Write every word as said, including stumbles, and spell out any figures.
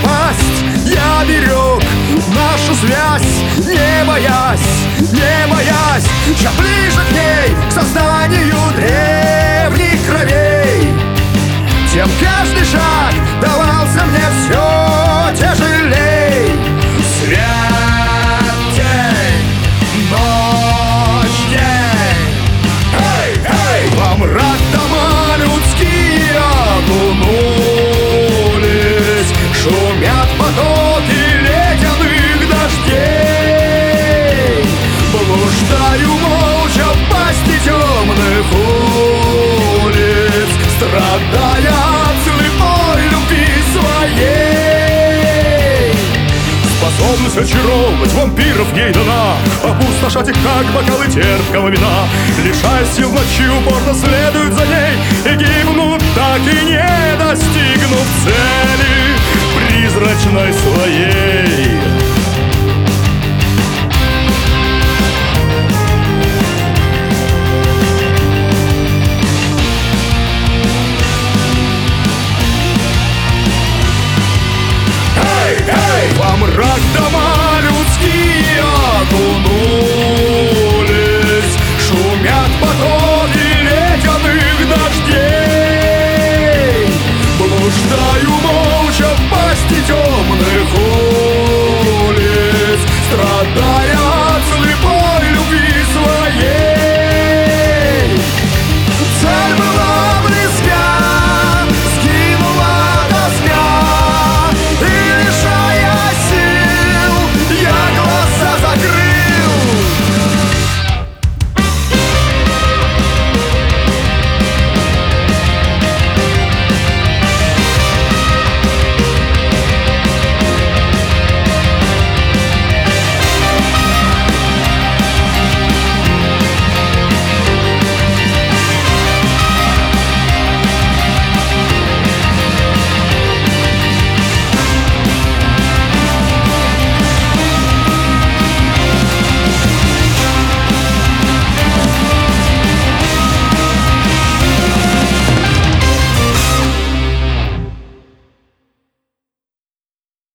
пропасть я берег нашу связь, не боясь, не боясь, чем ближе к ней, к созданию древних кровей, тем каждый шаг давался мне все тяжелей. Свет, день, ночь, день. Эй, эй! Во мрак дома людские окунулись, шумят потоки ледяных дождей. Блуждаю молча в пасти темных улиц, страдая от слепой любви своей. Способность очаровывать вампиров ей дана, опустошать их, как бокалы терпкого вина. Лишая сил ночи, упорно следуют за ней и гибнут, так и не достигнув цели призрачной своей. Во мрак дома людские окунулись, шумят потоки ледяных дождей. Блуждаю